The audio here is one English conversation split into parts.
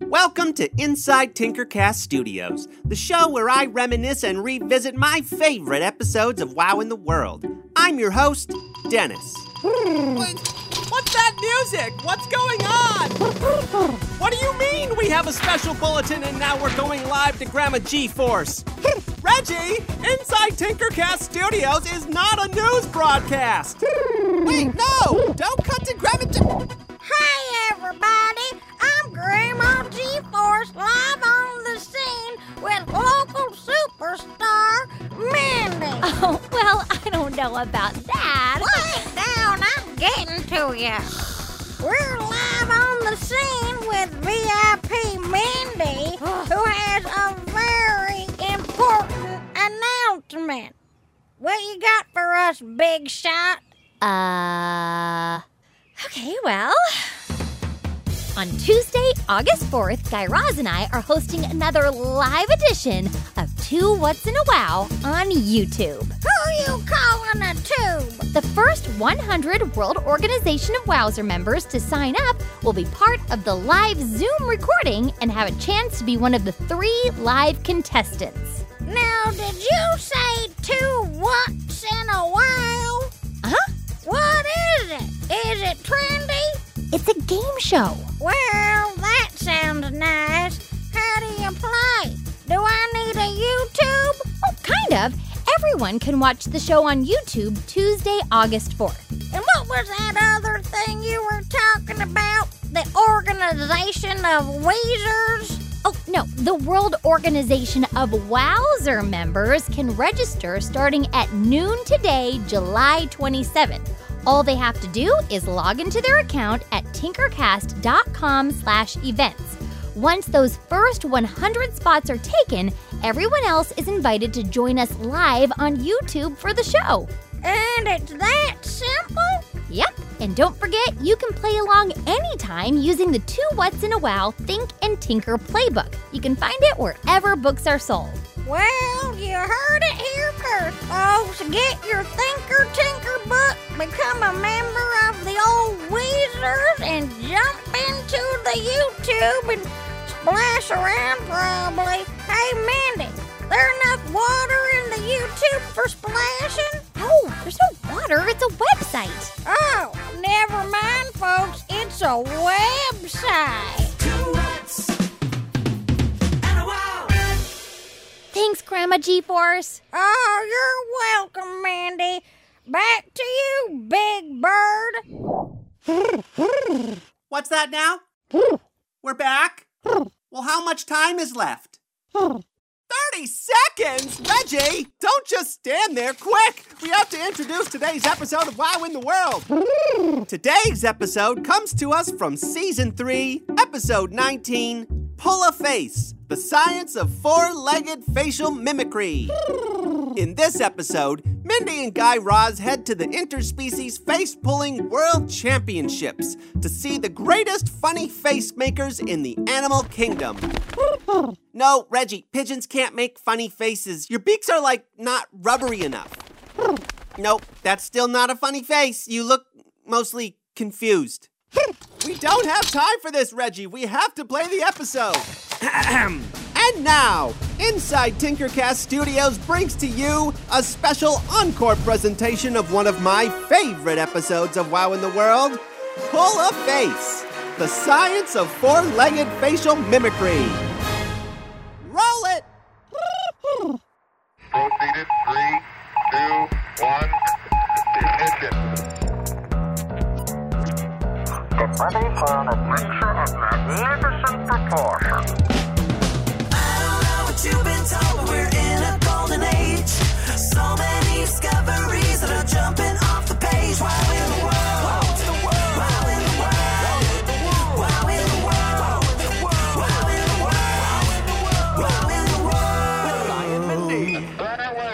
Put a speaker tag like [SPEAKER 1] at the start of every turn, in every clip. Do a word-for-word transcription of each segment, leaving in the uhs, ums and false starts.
[SPEAKER 1] Welcome to Inside Tinkercast Studios, the show where I reminisce and revisit my favorite episodes of Wow in the World. I'm your host, Dennis.
[SPEAKER 2] What's that music? What's going on? What do you mean we have a special bulletin and now we're going live to Grandma G-Force? Reggie, Inside Tinkercast Studios is not a news broadcast. Wait, no! Don't cut to Grandma G...
[SPEAKER 3] Hey, everybody! I'm Grandma G-Force live on the scene with local superstar Mindy.
[SPEAKER 4] Oh, well, I don't know about that.
[SPEAKER 3] Wait down, I'm getting to you. We're live on the scene with V I P Mindy, who has a very important announcement. What you got for us, big shot?
[SPEAKER 4] Uh... Okay, well... On Tuesday, August fourth, Guy Raz and I are hosting another live edition of Two What's in a Wow on YouTube.
[SPEAKER 3] Who you calling a tube?
[SPEAKER 4] The first one hundred World Organization of Wowzer members to sign up will be part of the live Zoom recording and have a chance to be one of the three live contestants.
[SPEAKER 3] Now, did you say two what's in a wow?
[SPEAKER 4] Uh-huh.
[SPEAKER 3] What is it? Is it trendy?
[SPEAKER 4] It's a game show.
[SPEAKER 3] Well, that sounds nice. How do you play? Do I need a YouTube?
[SPEAKER 4] Oh, kind of. Everyone can watch the show on YouTube Tuesday, August fourth.
[SPEAKER 3] And what was that other thing you were talking about? The Organization of Weezers?
[SPEAKER 4] Oh, no. The World Organization of Wowzer members can register starting at noon today, July twenty-seventh. All they have to do is log into their account at tinkercast.com slash events. Once those first one hundred spots are taken, everyone else is invited to join us live on YouTube for the show.
[SPEAKER 3] And it's that simple?
[SPEAKER 4] Yep. And don't forget, you can play along anytime using the Two What's in a Wow Think and Tinker playbook. You can find it wherever books are sold.
[SPEAKER 3] Well, you heard it here first, folks. Get your Thinker Tinker book, become a member of the old Weezers, and jump into the YouTube and splash around probably. Hey, Mindy, there enough water in the YouTube for splashing?
[SPEAKER 4] No, there's no water. It's a website.
[SPEAKER 3] Oh, never mind, folks. It's a website.
[SPEAKER 2] Two what's and a wow.
[SPEAKER 4] Thanks, Grandma G-Force.
[SPEAKER 3] Oh, you're welcome, Mindy. Back to you, big bird.
[SPEAKER 1] What's that now? We're back? Well, how much time is left?
[SPEAKER 2] thirty seconds? Reggie, don't just stand there. Quick! We have to introduce today's episode of Wow in the World.
[SPEAKER 1] Today's episode comes to us from Season three, Episode nineteen, Pull a Face, the science of four-legged facial mimicry. In this episode, Mindy and Guy Raz head to the Interspecies Face-Pulling World Championships to see the greatest funny face makers in the animal kingdom. No, Reggie, pigeons can't make funny faces. Your beaks are, like, not rubbery enough. Nope, that's still not a funny face. You look mostly confused.
[SPEAKER 2] We don't have time for this, Reggie. We have to play the episode.
[SPEAKER 1] And now, Inside Tinkercast Studios brings to you a special encore presentation of one of my favorite episodes of Wow in the World, Pull a Face, the science of four-legged facial mimicry. Roll it!
[SPEAKER 5] Proceeded, three, two, one, ignition. Get ready for an adventure of magnificent proportions.
[SPEAKER 6] You've been told we're in a golden age. So many discoveries that are jumping off the page. Wow in the world. Wow in the world. Wow in the world. Wow in the world. Wow in the world. Wow in the world.
[SPEAKER 2] With Ryan Mindy.
[SPEAKER 5] Right away,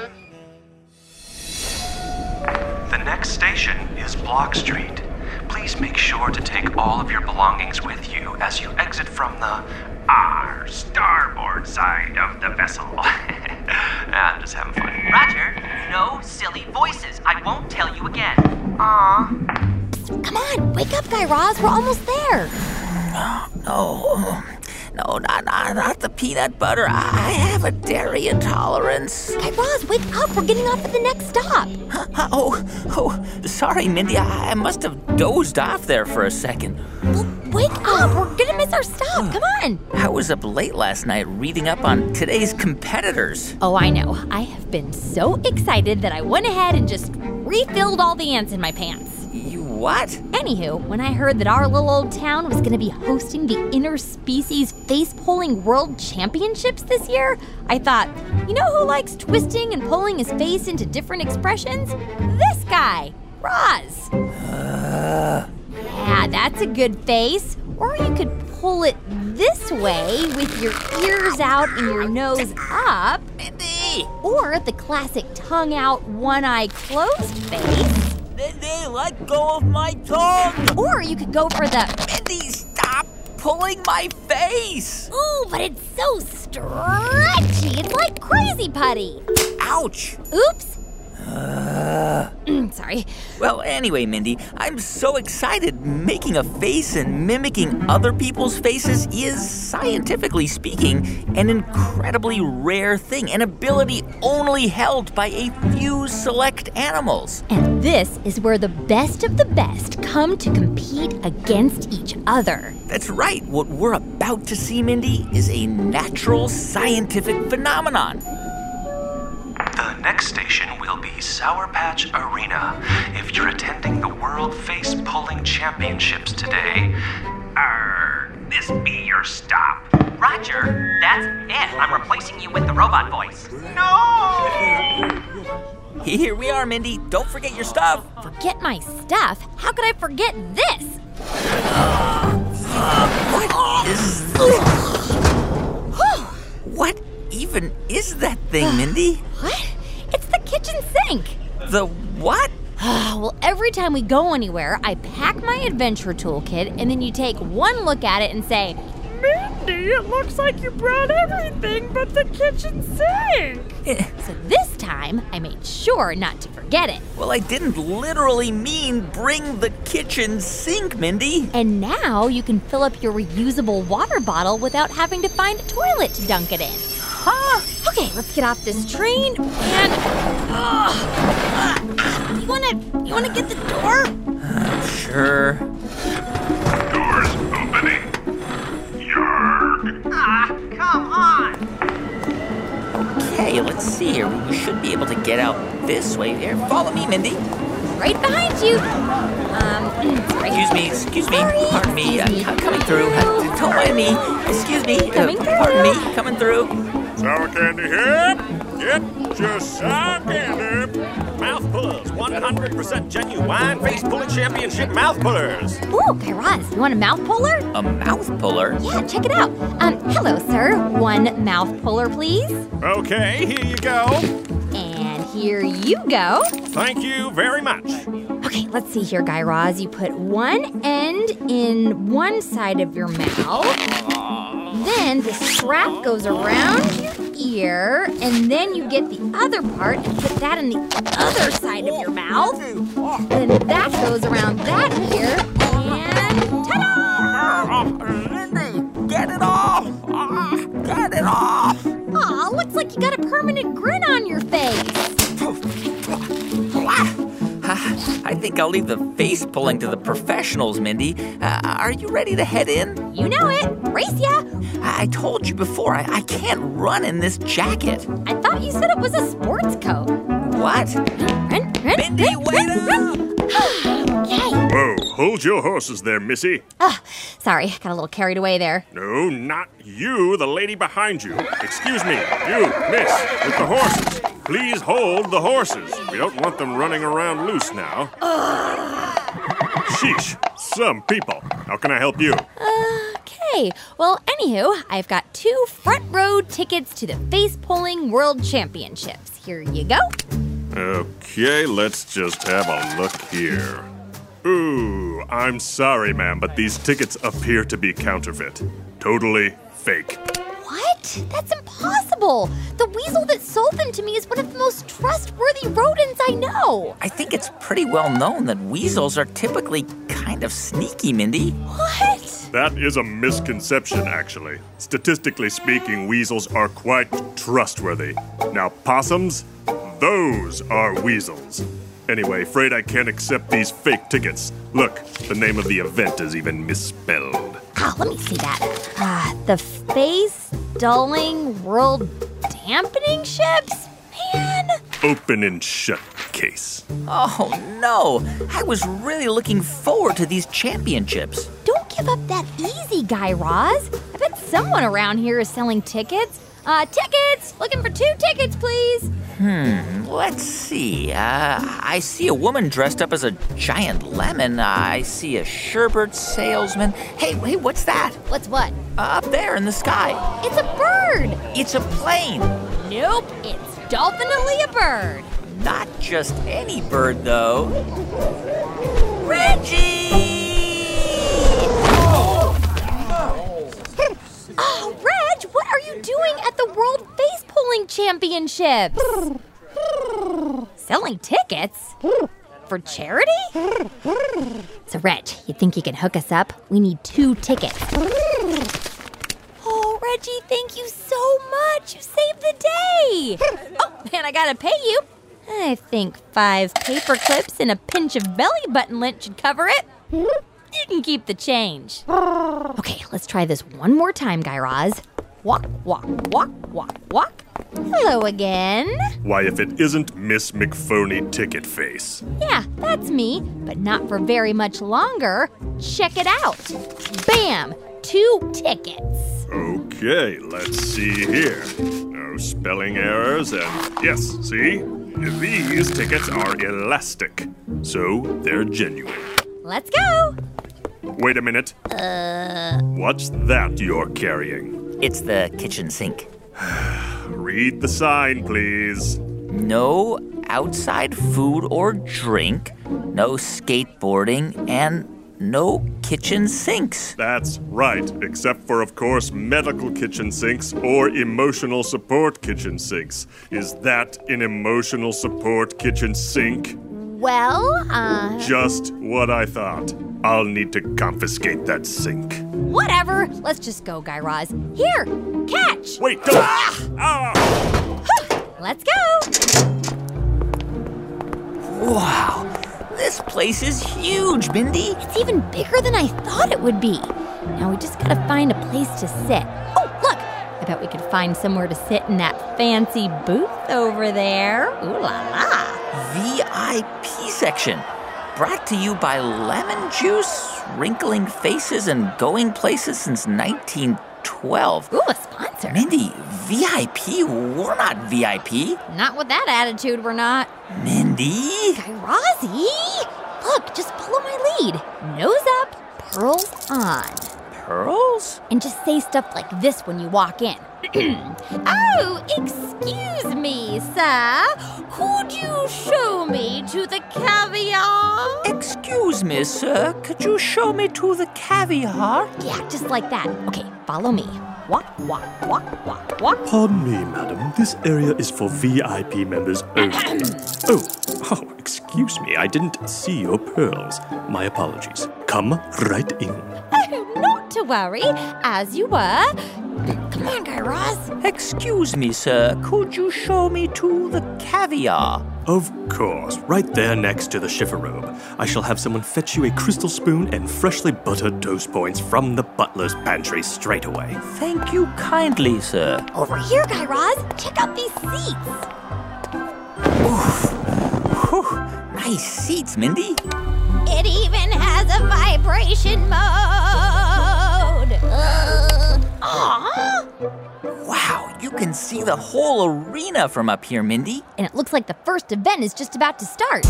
[SPEAKER 5] Houston.
[SPEAKER 7] The next station is Block Street. Please make sure to take all of your belongings with you as you exit from the our starboard side of the vessel. Ah, just having fun.
[SPEAKER 8] Roger, no silly voices. I won't tell you again. Aw.
[SPEAKER 4] Come on, wake up, Guy Raz. We're almost there.
[SPEAKER 9] No. No, not, not, not the peanut butter. I have a dairy intolerance.
[SPEAKER 4] Guy Raz, wake up. We're getting off at the next stop.
[SPEAKER 9] Huh, huh, oh, oh, sorry, Mindy. I, I must have dozed off there for a second.
[SPEAKER 4] Well, wake up. We're going to miss our stop. Come on.
[SPEAKER 9] I was up late last night reading up on today's competitors.
[SPEAKER 4] Oh, I know. I have been so excited that I went ahead and just refilled all the ants in my pants.
[SPEAKER 9] You what?
[SPEAKER 4] Anywho, when I heard that our little old town was going to be hosting the Interspecies Face-Pulling World Championships this year, I thought, you know who likes twisting and pulling his face into different expressions? This guy, Roz.
[SPEAKER 9] Uh...
[SPEAKER 4] Yeah, that's a good face. Or you could pull it this way with your ears out and your nose up.
[SPEAKER 9] Mindy!
[SPEAKER 4] Or the classic tongue out, one eye closed face.
[SPEAKER 9] Mindy, let go of my tongue!
[SPEAKER 4] Or you could go for the...
[SPEAKER 9] Mindy, stop pulling my face!
[SPEAKER 4] Ooh, but it's so stretchy. It's like Crazy Putty.
[SPEAKER 9] Ouch!
[SPEAKER 4] Oops.
[SPEAKER 9] Uh,
[SPEAKER 4] Sorry.
[SPEAKER 9] Well, anyway, Mindy, I'm so excited. Making a face and mimicking other people's faces is, scientifically speaking, an incredibly rare thing, an ability only held by a few select animals.
[SPEAKER 4] And this is where the best of the best come to compete against each other.
[SPEAKER 9] That's right. What we're about to see, Mindy, is a natural scientific phenomenon.
[SPEAKER 7] The next station will be Sour Patch Arena. If you're attending the World Face Pulling Championships today, arr, this be your stop.
[SPEAKER 8] Roger, that's it. I'm replacing you with the robot voice.
[SPEAKER 7] No!
[SPEAKER 9] Here we are, Mindy. Don't forget your stuff.
[SPEAKER 4] Forget my stuff? How could I forget this?
[SPEAKER 9] What is this? What even is that thing, Mindy?
[SPEAKER 4] What? It's the kitchen sink.
[SPEAKER 9] The what?
[SPEAKER 4] Well, every time we go anywhere, I pack my adventure toolkit, and then you take one look at it and say, Mindy, it looks like you brought everything but the kitchen sink. So this time, I made sure not to forget it.
[SPEAKER 9] Well, I didn't literally mean bring the kitchen sink, Mindy.
[SPEAKER 4] And now you can fill up your reusable water bottle without having to find a toilet to dunk it in.
[SPEAKER 9] Huh?
[SPEAKER 4] Okay, let's get off this train and... Uh, uh, you wanna, you wanna get the door?
[SPEAKER 9] Uh, sure.
[SPEAKER 5] Doors opening. Yarg!
[SPEAKER 8] Ah, come on!
[SPEAKER 9] Okay, let's see here. We should be able to get out this way. Here, follow me, Mindy.
[SPEAKER 4] Right behind you. Um, sorry.
[SPEAKER 9] Excuse me, excuse me,
[SPEAKER 4] Sorry.
[SPEAKER 9] pardon me.
[SPEAKER 4] Excuse
[SPEAKER 9] Uh,
[SPEAKER 4] me.
[SPEAKER 9] coming through. Uh, don't mind me. Excuse me.
[SPEAKER 4] Coming
[SPEAKER 9] uh,
[SPEAKER 4] through.
[SPEAKER 9] Pardon me, coming through.
[SPEAKER 5] Sour candy here. Get your sour candy.
[SPEAKER 2] Mouth pullers, one hundred percent genuine face pulling championship mouth pullers.
[SPEAKER 4] Ooh, Guy Raz, you want a mouth puller?
[SPEAKER 9] A mouth puller?
[SPEAKER 4] Yeah, check it out. Um, hello, sir. One mouth puller, please.
[SPEAKER 2] Okay, here you go.
[SPEAKER 4] And here you go.
[SPEAKER 2] Thank you very much.
[SPEAKER 4] Okay, let's see here, Guy Raz. You put one end in one side of your mouth. Then the strap goes around your ear, and then you get the other part and put that in the other side of your mouth. Then that goes around that ear, and ta-da!
[SPEAKER 9] Lindy, get it off! Ah, get it off!
[SPEAKER 4] Aw, looks like you got a permanent grin on your face.
[SPEAKER 9] I think I'll leave the face pulling to the professionals, Mindy. Uh, are you ready to head in?
[SPEAKER 4] You know it. Race ya.
[SPEAKER 9] I, I told you before, I, I can't run in this jacket.
[SPEAKER 4] I thought you said it was a sports coat.
[SPEAKER 9] What?
[SPEAKER 4] Run, run,
[SPEAKER 9] Mindy,
[SPEAKER 4] run,
[SPEAKER 9] wait
[SPEAKER 4] run,
[SPEAKER 9] up!
[SPEAKER 4] run. Okay.
[SPEAKER 5] Whoa, hold your horses there, missy.
[SPEAKER 4] Oh, sorry, got a little carried away there.
[SPEAKER 5] No, not you, the lady behind you. Excuse me, you, miss, with the horses. Please hold the horses. We don't want them running around loose now. Sheesh, some people. How can I help you?
[SPEAKER 4] Okay, well, anywho, I've got two front row tickets to the Face Pulling World Championships. Here you go.
[SPEAKER 5] Okay, let's just have a look here. Ooh, I'm sorry, ma'am, but these tickets appear to be counterfeit. Totally fake.
[SPEAKER 4] What? That's impossible. The weasel that sold them to me is one of the most trustworthy rodents I know.
[SPEAKER 9] I think it's pretty well known that weasels are typically kind of sneaky, Mindy.
[SPEAKER 4] What?
[SPEAKER 5] That is a misconception, actually. Statistically speaking, weasels are quite trustworthy. Now, possums, those are weasels. Anyway, afraid I can't accept these fake tickets. Look, the name of the event is even misspelled.
[SPEAKER 4] Oh, let me see that. Ah, the Face Dulling World Dampening Ships? Man.
[SPEAKER 5] Open and shut case.
[SPEAKER 9] Oh, no. I was really looking forward to these championships.
[SPEAKER 4] Don't give up that easy, Guy Raz. I bet someone around here is selling tickets. Uh, tickets! Looking for two tickets, please.
[SPEAKER 9] Hmm, let's see. Uh, I see a woman dressed up as a giant lemon. I see a sherbet salesman. Hey, hey, what's that?
[SPEAKER 4] What's what?
[SPEAKER 9] Uh, up there in the sky.
[SPEAKER 4] It's a bird.
[SPEAKER 9] It's a plane.
[SPEAKER 4] Nope, it's definitely a bird.
[SPEAKER 9] Not just any bird, though. Reggie!
[SPEAKER 4] Oh, Reg, what are you doing at the World Face Pulling Championships? Selling tickets? For charity? So, Reg, you think you can hook us up? We need two tickets. Oh, Reggie, thank you so much. You saved the day. Oh, and I gotta pay you. I think five paper clips and a pinch of belly button lint should cover it. You can keep the change. Okay, let's try this one more time, Guy Raz. Walk, walk, walk, walk, walk. Hello again.
[SPEAKER 5] Why, if it isn't Miss McPhony Ticket Face.
[SPEAKER 4] Yeah, that's me, but not for very much longer. Check it out. Bam! Two tickets.
[SPEAKER 5] Okay, let's see here. No spelling errors, and yes, see? These tickets are elastic, so they're genuine.
[SPEAKER 4] Let's go.
[SPEAKER 5] Wait a minute.
[SPEAKER 4] Uh.
[SPEAKER 5] What's that you're carrying?
[SPEAKER 9] It's the kitchen sink.
[SPEAKER 5] Read the sign, please.
[SPEAKER 9] No outside food or drink, no skateboarding, and no kitchen sinks.
[SPEAKER 5] That's right, except for, of course, medical kitchen sinks or emotional support kitchen sinks. Is that an emotional support kitchen sink?
[SPEAKER 4] Well, uh...
[SPEAKER 5] Just what I thought. I'll need to confiscate that sink.
[SPEAKER 4] Whatever. Let's just go, Guy Raz. Here, catch.
[SPEAKER 5] Wait, don't. Ah! Ah!
[SPEAKER 4] Let's go.
[SPEAKER 9] Wow, this place is huge, Mindy.
[SPEAKER 4] It's even bigger than I thought it would be. Now we just gotta find a place to sit. Oh, look. I bet we could find somewhere to sit in that fancy booth over there. Ooh la la.
[SPEAKER 9] V I P section. Brought to you by Lemon Juice, Wrinkling Faces, and Going Places since nineteen twelve.
[SPEAKER 4] Ooh, a sponsor.
[SPEAKER 9] Mindy, V I P? We're not V I P.
[SPEAKER 4] Not with that attitude, we're not.
[SPEAKER 9] Mindy?
[SPEAKER 4] Guy Razzie? Look, just follow my lead. Nose up, pearls on.
[SPEAKER 9] Pearls?
[SPEAKER 4] And just say stuff like this when you walk in. Oh, excuse me, sir. Could you show me to the caviar?
[SPEAKER 9] Excuse me, sir. Could you show me to the caviar?
[SPEAKER 4] Yeah, just like that. Okay, follow me. Walk, walk, walk, walk, walk.
[SPEAKER 10] Pardon me, madam. This area is for V I P members only. oh, oh, excuse me. I didn't see your pearls. My apologies. Come right in.
[SPEAKER 4] Oh, not to worry. As you were. Come on, Guy Raz.
[SPEAKER 9] Excuse me, sir. Could you show me to the caviar?
[SPEAKER 10] Of course. Right there next to the chifferobe. I shall have someone fetch you a crystal spoon and freshly buttered toast points from the butler's pantry straight away.
[SPEAKER 9] Thank you kindly, sir.
[SPEAKER 4] Over here, Guy Raz. Check out these seats.
[SPEAKER 9] Oof. Whew. Nice seats, Mindy.
[SPEAKER 4] It even has a vibration mode. Uh, Aww.
[SPEAKER 9] Wow, you can see the whole arena from up here, Mindy.
[SPEAKER 4] And it looks like the first event is just about to start.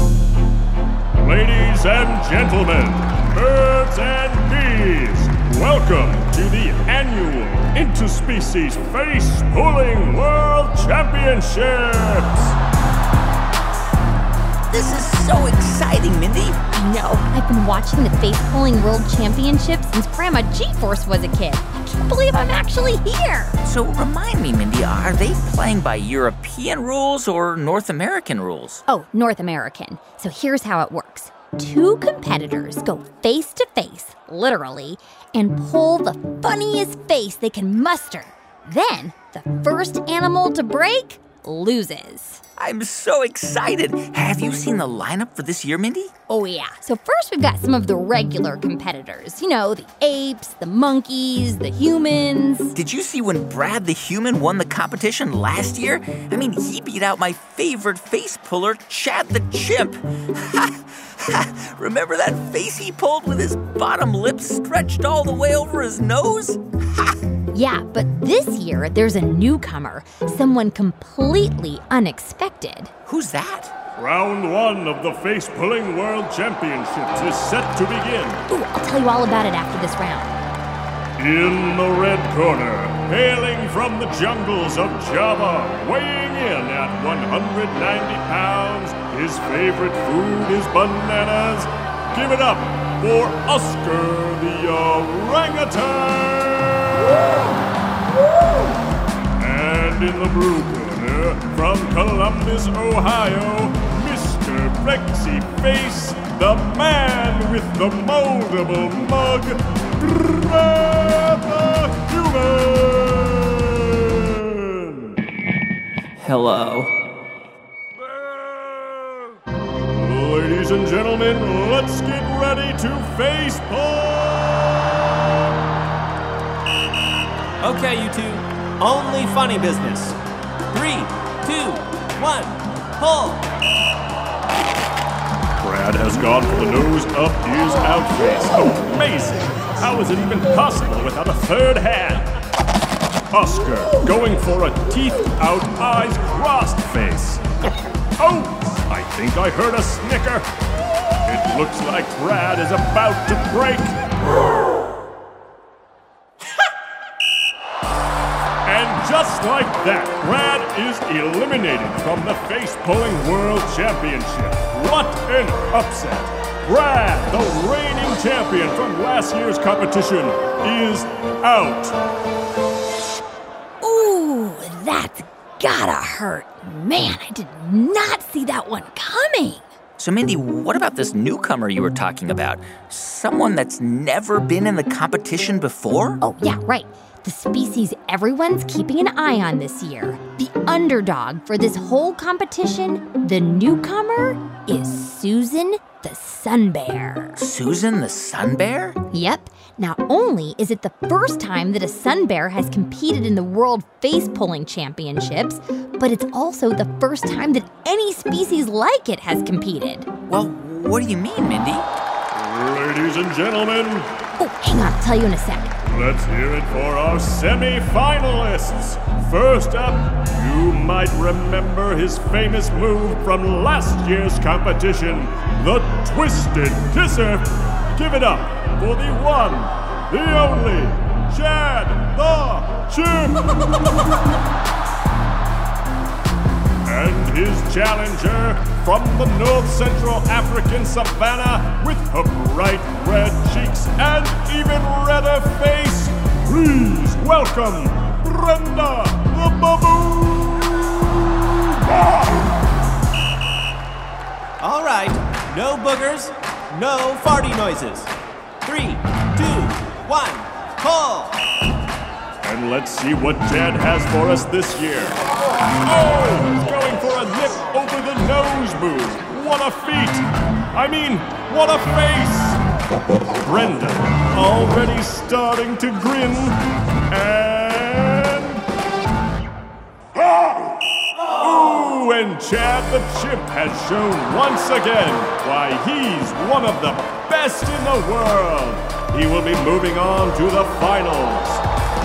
[SPEAKER 5] Ladies and gentlemen, birds and bees, welcome to the annual Interspecies Face Pulling World Championships!
[SPEAKER 9] This is so exciting, Mindy.
[SPEAKER 4] I know. I've been watching the face pulling world championship since Grandma G-Force was a kid. I can't believe I'm actually here.
[SPEAKER 9] So remind me, Mindy, are they playing by European rules or North American rules?
[SPEAKER 4] Oh, North American. So here's how it works. Two competitors go face to face, literally, and pull the funniest face they can muster. Then, the first animal to break loses.
[SPEAKER 9] I'm so excited. Have you seen the lineup for this year, Mindy?
[SPEAKER 4] Oh, yeah. So first we've got some of the regular competitors. You know, the apes, the monkeys, the humans.
[SPEAKER 9] Did you see when Brad the human won the competition last year? I mean, he beat out my favorite face puller, Chad the chimp. Remember that face he pulled with his bottom lip stretched all the way over his nose?
[SPEAKER 4] Yeah, but this year there's a newcomer, someone completely unexpected.
[SPEAKER 9] Who's that?
[SPEAKER 5] Round one of the face-pulling world championships is set to begin.
[SPEAKER 4] Ooh, I'll tell you all about it after this round.
[SPEAKER 5] In the red corner, hailing from the jungles of Java, weighing in at one hundred ninety pounds, his favorite food is bananas. Give it up for Oscar the orangutan! And in the blue corner, from Columbus, Ohio, Mister Flexi Face, the man with the moldable mug, Brad the Human!
[SPEAKER 9] Hello.
[SPEAKER 5] Ladies and gentlemen, let's get ready to face pull!
[SPEAKER 2] Okay, you two. Only funny business. Three, two, one, pull.
[SPEAKER 5] Brad has gone for the nose up his out face. Amazing! How is it even possible without a third hand? Oscar going for a teeth out, eyes crossed face. Oh! I think I heard a snicker. It looks like Brad is about to break. And just like that, Brad is eliminated from the face-pulling world championship. What an upset. Brad, the reigning champion from last year's competition, is out.
[SPEAKER 4] Ooh, that's gotta hurt. Man, I did not see that one coming.
[SPEAKER 9] So, Mindy, what about this newcomer you were talking about? Someone that's never been in the competition before?
[SPEAKER 4] Oh, yeah, right. The species everyone's keeping an eye on this year. The underdog for this whole competition, the newcomer, is Susan the sun bear.
[SPEAKER 9] Susan the sun bear?
[SPEAKER 4] Yep. Not only is it the first time that a sun bear has competed in the World Face-Pulling Championships, but it's also the first time that any species like it has competed.
[SPEAKER 9] Well, what do you mean, Mindy?
[SPEAKER 5] Ladies and gentlemen.
[SPEAKER 4] Oh, hang on. I'll tell you in a sec.
[SPEAKER 5] Let's hear it for our semi-finalists. First up, you might remember his famous move from last year's competition, the Twisted Kisser. Give it up for the one, the only, Chad the Chimp. And his challenger from the North Central African savannah with her bright red cheeks and even redder face, please welcome Brenda the Baboon!
[SPEAKER 2] All right, no boogers, no farty noises. Three, two, one, pull!
[SPEAKER 5] And let's see what Chad has for us this year. Oh, he's going for a nip over the nose move. What a feat! I mean, what a face! Brenda already starting to grin. And... Ooh, and Chad the Chimp has shown once again why he's one of the best in the world. He will be moving on to the finals.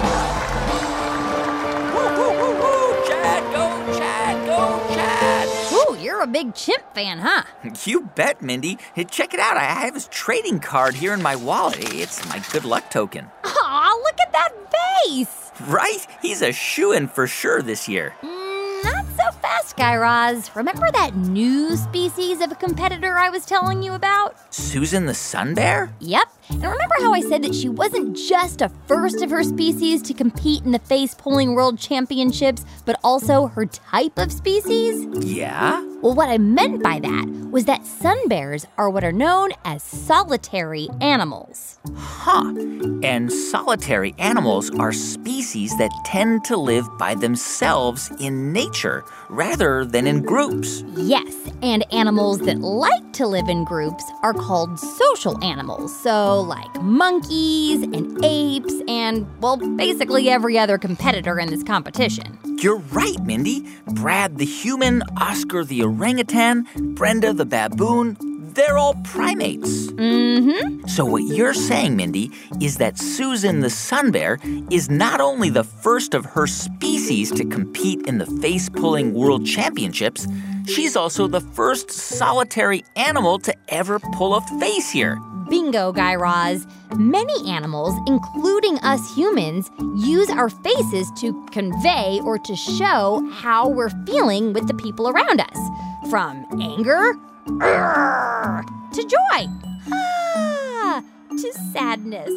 [SPEAKER 4] You're a big chimp fan, huh?
[SPEAKER 9] You bet, Mindy. Hey, check it out. I have his trading card here in my wallet. It's my good luck token.
[SPEAKER 4] Aw, look at that face!
[SPEAKER 9] Right? He's a shoo-in for sure this year.
[SPEAKER 4] Mm, not so fast just, Guy Raz. Remember that new species of a competitor I was telling you about?
[SPEAKER 9] Susan the sun bear?
[SPEAKER 4] Yep. And remember how I said that she wasn't just a first of her species to compete in the face-pulling world championships, but also her type of species?
[SPEAKER 9] Yeah?
[SPEAKER 4] Well, what I meant by that was that sun bears are what are known as solitary animals.
[SPEAKER 9] Huh. And solitary animals are species that tend to live by themselves in nature rather than in groups.
[SPEAKER 4] Yes, and animals that like to live in groups are called social animals. So, like monkeys and apes and, well, basically every other competitor in this competition.
[SPEAKER 9] You're right, Mindy. Brad the human, Oscar the orangutan, Brenda the baboon, they're all primates.
[SPEAKER 4] Mm-hmm.
[SPEAKER 9] So what you're saying, Mindy, is that Susan the sun bear is not only the first of her species to compete in the face-pulling world championships, she's also the first solitary animal to ever pull a face here.
[SPEAKER 4] Bingo, Guy Raz. Many animals, including us humans, use our faces to convey or to show how we're feeling with the people around us. From anger, Urgh, to joy, ah, to sadness.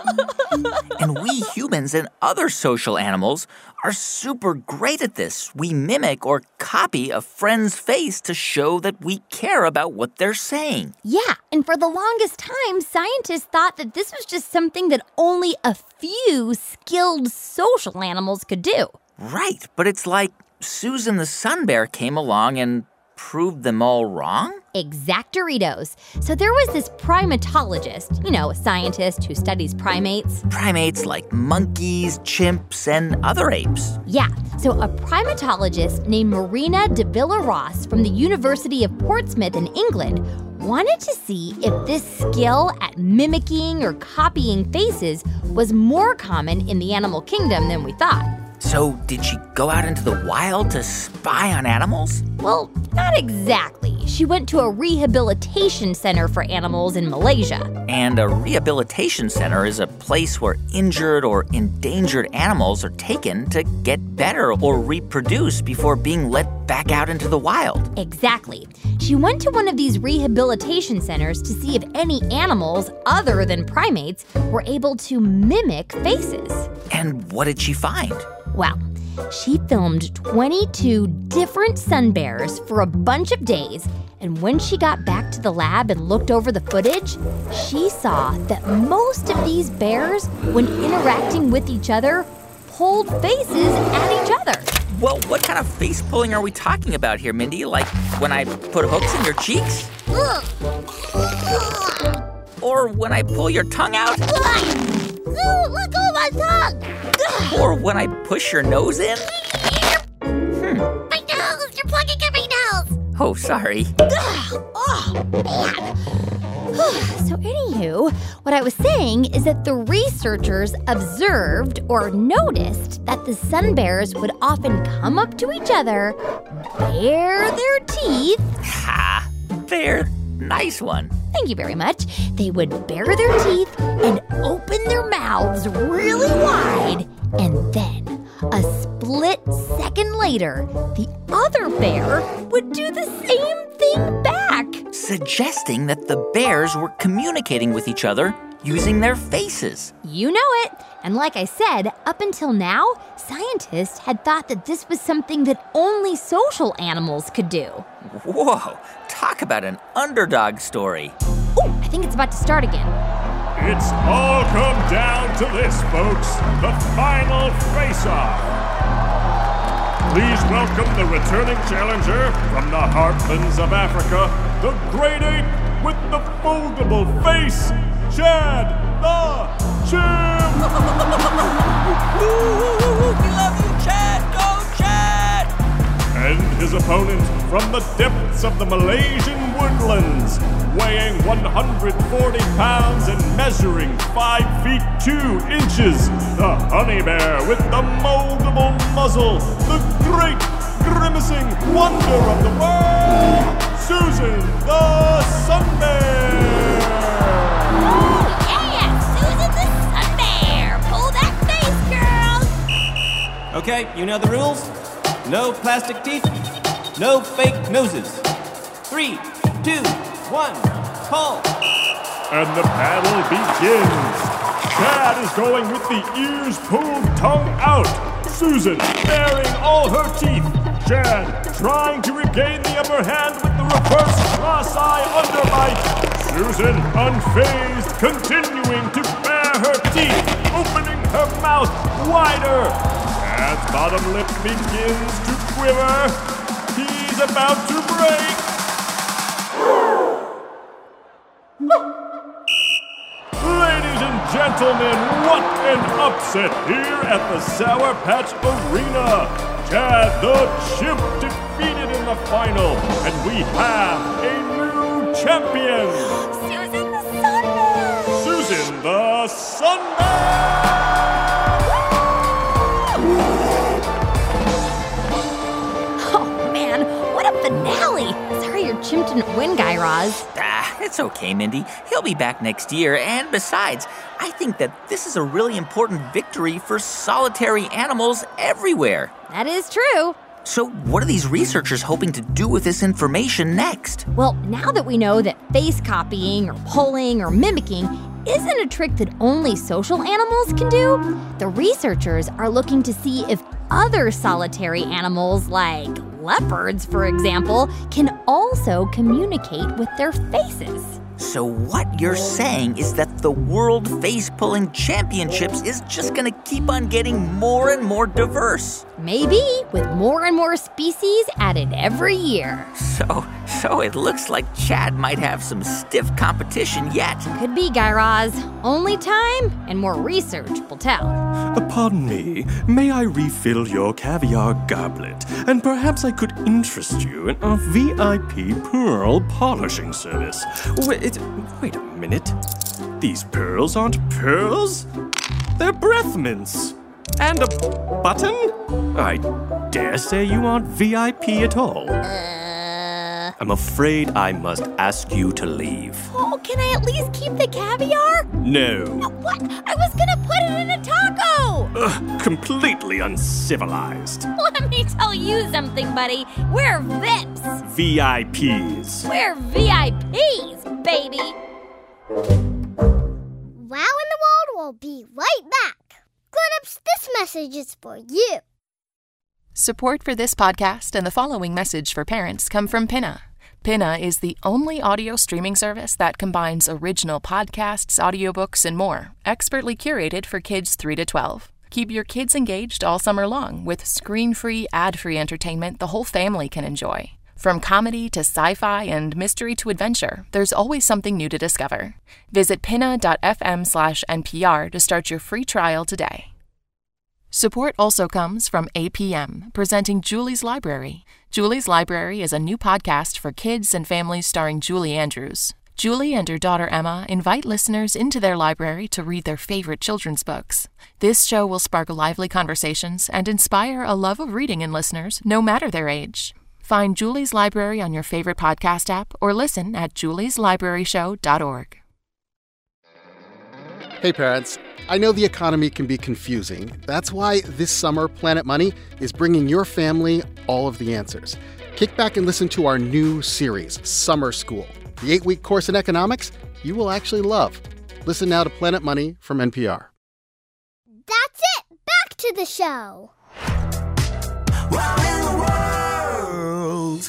[SPEAKER 9] And we humans and other social animals are super great at this. We mimic or copy a friend's face to show that we care about what they're saying.
[SPEAKER 4] Yeah, and for the longest time, scientists thought that this was just something that only a few skilled social animals could do.
[SPEAKER 9] Right, but it's like Susan the sun bear came along and proved them all wrong?
[SPEAKER 4] Exactoritos. So there was this primatologist, you know, a scientist who studies primates.
[SPEAKER 9] Primates like monkeys, chimps, and other apes.
[SPEAKER 4] Yeah, so a primatologist named Marina de Villa-Ross from the University of Portsmouth in England wanted to see if this skill at mimicking or copying faces was more common in the animal kingdom than we thought.
[SPEAKER 9] So did she go out into the wild to spy on animals?
[SPEAKER 4] Well, not exactly. She went to a rehabilitation center for animals in Malaysia.
[SPEAKER 9] And a rehabilitation center is a place where injured or endangered animals are taken to get better or reproduce before being let back out into the wild.
[SPEAKER 4] Exactly. She went to one of these rehabilitation centers to see if any animals other than primates were able to mimic faces.
[SPEAKER 9] And what did she find?
[SPEAKER 4] Well, she filmed twenty-two different sun bears for a bunch of days, and when she got back to the lab and looked over the footage, she saw that most of these bears, when interacting with each other, pulled faces at each other.
[SPEAKER 9] Well, what kind of face pulling are we talking about here, Mindy? Like when I put hooks in your cheeks? Or when I pull your tongue out?
[SPEAKER 3] Ooh, let go of my tongue!
[SPEAKER 9] Or when I push your nose in? Hmm.
[SPEAKER 3] My nose! You're plugging at my nose!
[SPEAKER 9] Oh, sorry.
[SPEAKER 3] Oh, man.
[SPEAKER 4] So anywho, what I was saying is that the researchers observed or noticed that the sun bears would often come up to each other, bare their teeth.
[SPEAKER 9] Ha! There. Nice one.
[SPEAKER 4] Thank you very much. They would bare their teeth and open their mouths really wide. And then, a split second later, the other bear would do the same thing back.
[SPEAKER 9] Suggesting that the bears were communicating with each other using their faces.
[SPEAKER 4] You know it. And like I said, up until now, scientists had thought that this was something that only social animals could do.
[SPEAKER 9] Whoa, talk about an underdog story.
[SPEAKER 4] Oh, I think it's about to start again.
[SPEAKER 5] It's all come down to this, folks. The final face-off. Please welcome the returning challenger from the heartlands of Africa, the great ape with the foldable face, Chad the Chimp!
[SPEAKER 9] We love you, Chad! Go, Chad!
[SPEAKER 5] And his opponent from the depths of the Malaysian woodlands, weighing one hundred forty pounds and measuring five feet two inches, the honey bear with the moldable muzzle, the great grimacing wonder of the world, Susan the Sun Bear!
[SPEAKER 3] Oh, yeah! Susan the Sun Bear! Pull that face, girl!
[SPEAKER 2] Okay, you know the rules. No plastic teeth, No fake noses. Three, two, one, pull.
[SPEAKER 5] And the battle begins. Chad is going with the ears pulled, tongue out. Susan baring all her teeth. Chad trying to regain the upper hand with the reverse cross-eye underbite. Susan, unfazed, continuing to bare her teeth, opening her mouth wider. Chad's bottom lip begins to quiver. He's about to break. Ladies and gentlemen, what an upset here at the Sour Patch Arena. Chad the Chimp defeated in the final, and we have a new champion.
[SPEAKER 4] Susan the Sunbear!
[SPEAKER 5] Susan the Sunbear!
[SPEAKER 4] Oh, man, what a finale! Sorry your chimp didn't win, Guy Raz.
[SPEAKER 9] Ah, it's okay, Mindy. He'll be back next year. And besides, I think that this is a really important victory for solitary animals everywhere.
[SPEAKER 4] That is true.
[SPEAKER 9] So what are these researchers hoping to do with this information next?
[SPEAKER 4] Well, now that we know that face copying or pulling or mimicking isn't a trick that only social animals can do, the researchers are looking to see if other solitary animals, like leopards, for example, can also communicate with their faces.
[SPEAKER 9] So what you're saying is that the World Face-Pulling Championships is just going to keep on getting more and more diverse.
[SPEAKER 4] Maybe, with more and more species added every year.
[SPEAKER 9] So, so it looks like Chad might have some stiff competition yet.
[SPEAKER 4] Could be, Guy Raz. Only time and more research will tell.
[SPEAKER 10] Uh, pardon me, may I refill your caviar goblet? And perhaps I could interest you in our V I P pearl polishing service. Wait, wait a minute. These pearls aren't pearls? They're breath mints. And a button? I dare say you aren't V I P at all.
[SPEAKER 4] Uh...
[SPEAKER 10] I'm afraid I must ask you to leave.
[SPEAKER 4] Oh, can I at least keep the caviar?
[SPEAKER 10] No.
[SPEAKER 4] What? I was gonna put it in a taco!
[SPEAKER 10] Ugh, completely uncivilized.
[SPEAKER 4] Let me tell you something, buddy. We're V I Ps.
[SPEAKER 10] V I Ps.
[SPEAKER 4] We're V I Ps, baby.
[SPEAKER 11] Wow in the World will be right back. Grown-ups, this message is for you.
[SPEAKER 12] Support for this podcast and the following message for parents come from Pinna. Pinna is the only audio streaming service that combines original podcasts, audiobooks, and more, expertly curated for kids three to twelve. Keep your kids engaged all summer long with screen-free, ad-free entertainment the whole family can enjoy. From comedy to sci-fi and mystery to adventure, there's always something new to discover. Visit pinna.fm slash NPR to start your free trial today. Support also comes from A P M, presenting Julie's Library. Julie's Library is a new podcast for kids and families starring Julie Andrews. Julie and her daughter Emma invite listeners into their library to read their favorite children's books. This show will spark lively conversations and inspire a love of reading in listeners, no matter their age. Find Julie's Library on your favorite podcast app or listen at julies library show dot org.
[SPEAKER 13] Hey parents, I know the economy can be confusing. That's why this summer Planet Money is bringing your family all of the answers. Kick back and listen to our new series, Summer School. The eight-week course in economics you will actually love. Listen now to Planet Money from N P R.
[SPEAKER 11] That's it! Back to the show!
[SPEAKER 6] Wow in the world!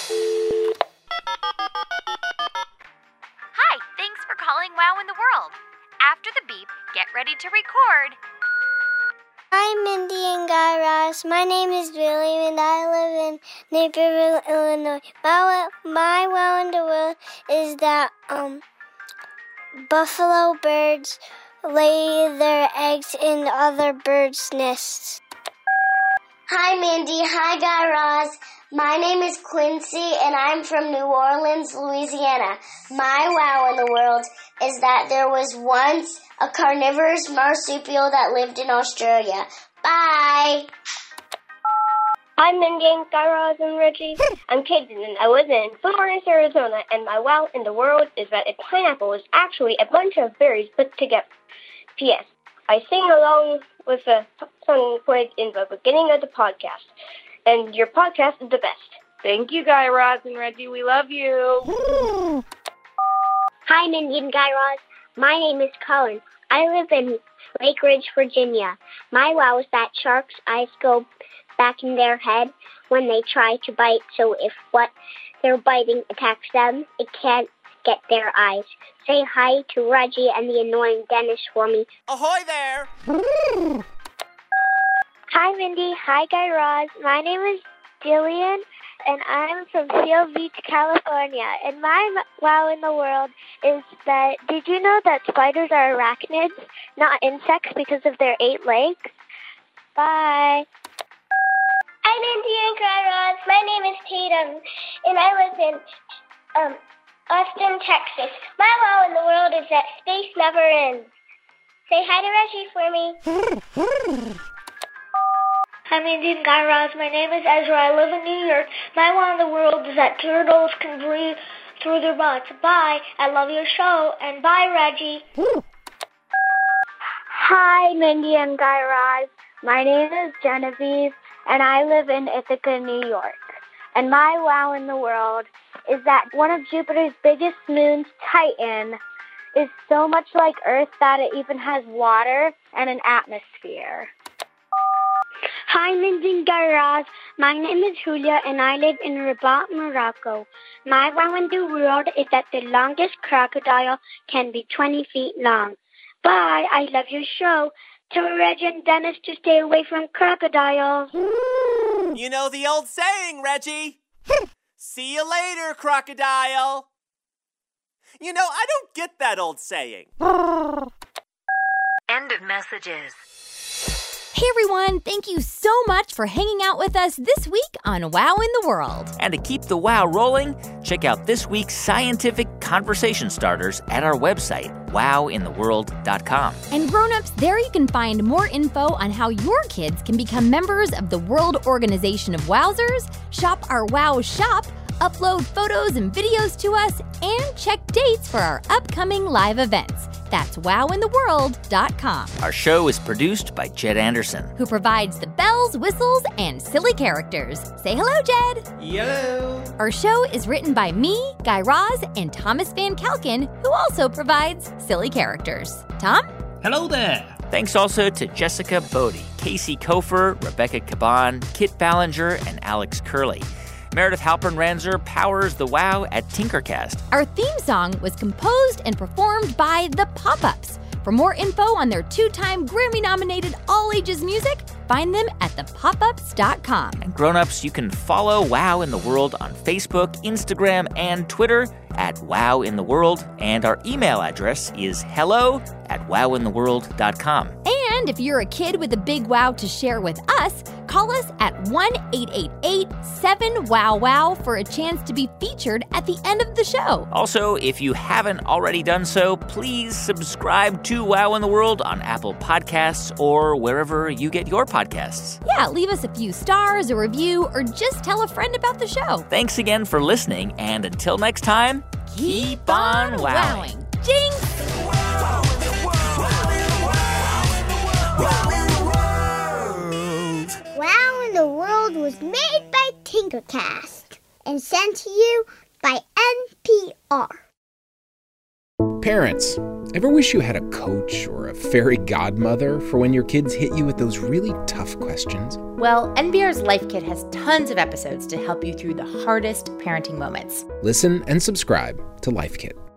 [SPEAKER 14] Hi, thanks for calling Wow in the World. After the beep, get ready to record.
[SPEAKER 11] Hi, Mindy and Guy Raz. My name is Billy, and I live in Naperville, Illinois. My, my wow in the world is that um, buffalo birds lay their eggs in other birds' nests.
[SPEAKER 15] Hi, Mindy. Hi, Guy Raz. My name is Quincy, and I'm from New Orleans, Louisiana. My wow in the world is that there was once a carnivorous marsupial that lived in Australia. Bye!
[SPEAKER 16] Hi, Mindy and Guy Raz and Reggie. I'm Kaden, and I live in Florence, Arizona, and my wow in the world is that a pineapple is actually a bunch of berries put together. P S. I sing along with a song played in the beginning of the podcast, and your podcast is the best.
[SPEAKER 17] Thank you, Guy Raz and Reggie. We love you.
[SPEAKER 16] Hi, Mindy and Guy Raz. My name is Colin. I live in Lake Ridge, Virginia. My wow is that sharks' eyes go back in their head when they try to bite, so if what they're biting attacks them, it can't get their eyes. Say hi to Reggie and the annoying Dennis for me.
[SPEAKER 2] Ahoy there!
[SPEAKER 18] Hi, Mindy. Hi, Guy Raz. My name is Jillian, and I'm from Seal Beach, California. And my wow in the world is that, did you know that spiders are arachnids, not insects, because of their eight legs? Bye.
[SPEAKER 11] Hi, Mindy and Guy Raz. My name is Tatum, and I live in um, Austin, Texas. My wow in the world is that space never ends. Say hi to Reggie for me.
[SPEAKER 18] Hi, Mindy and Guy Raz. My name is Ezra. I live in New York. My wow in the world is that turtles can breathe through their butts. Bye. I love your show. And bye, Reggie.
[SPEAKER 19] Hi, Mindy and Guy Raz. My name is Genevieve, and I live in Ithaca, New York. And my wow in the world is that one of Jupiter's biggest moons, Titan, is so much like Earth that it even has water and an atmosphere.
[SPEAKER 18] Hi, Mindy and Guy Raz. My name is Julia, and I live in Rabat, Morocco. My wow in the world is that the longest crocodile can be twenty feet long. Bye. I love your show. Tell Reggie and Dennis to stay away from crocodiles.
[SPEAKER 2] You know the old saying, Reggie. See you later, crocodile. You know, I don't get that old saying.
[SPEAKER 14] End of messages.
[SPEAKER 4] Hey everyone, thank you so much for hanging out with us this week on Wow in the World.
[SPEAKER 9] And to keep the wow rolling, check out this week's scientific conversation starters at our website, wow in the world dot com.
[SPEAKER 4] And grown-ups, there you can find more info on how your kids can become members of the World Organization of Wowzers, shop our Wow shop, upload photos and videos to us, and check dates for our upcoming live events. That's wow in the world dot com.
[SPEAKER 9] Our show is produced by Jed Anderson,
[SPEAKER 4] who provides the bells, whistles, and silly characters. Say hello, Jed.
[SPEAKER 2] Hello.
[SPEAKER 4] Our show is written by me, Guy Raz, and Thomas Van Kalken, who also provides silly characters. Tom?
[SPEAKER 20] Hello there.
[SPEAKER 9] Thanks also to Jessica Bodie, Casey Kofer, Rebecca Caban, Kit Ballinger, and Alex Curley. Meredith Halpern-Ranzer powers the wow at Tinkercast.
[SPEAKER 4] Our theme song was composed and performed by The Pop-Ups. For more info on their two-time Grammy-nominated all-ages music, find them at the pop ups dot com.
[SPEAKER 9] And grown-ups, you can follow Wow in the World on Facebook, Instagram, and Twitter at Wow in the World. And our email address is hello at wow in the world dot com.
[SPEAKER 4] And if you're a kid with a big wow to share with us, call us at one eight eight eight seven wow wow for a chance to be featured at the end of the show.
[SPEAKER 9] Also, if you haven't already done so, please subscribe to Wow in the World on Apple Podcasts or wherever you get your podcasts.
[SPEAKER 4] Yeah, leave us a few stars, a review, or just tell a friend about the show.
[SPEAKER 9] Thanks again for listening, and until next time, keep, keep on, on wowing. wowing.
[SPEAKER 4] Jinx!
[SPEAKER 11] Wow in the World was made by Tinkercast and sent to you by N P R.
[SPEAKER 21] Parents, ever wish you had a coach or a fairy godmother for when your kids hit you with those really tough questions?
[SPEAKER 22] Well, N P R's Life Kit has tons of episodes to help you through the hardest parenting moments.
[SPEAKER 21] Listen and subscribe to Life Kit.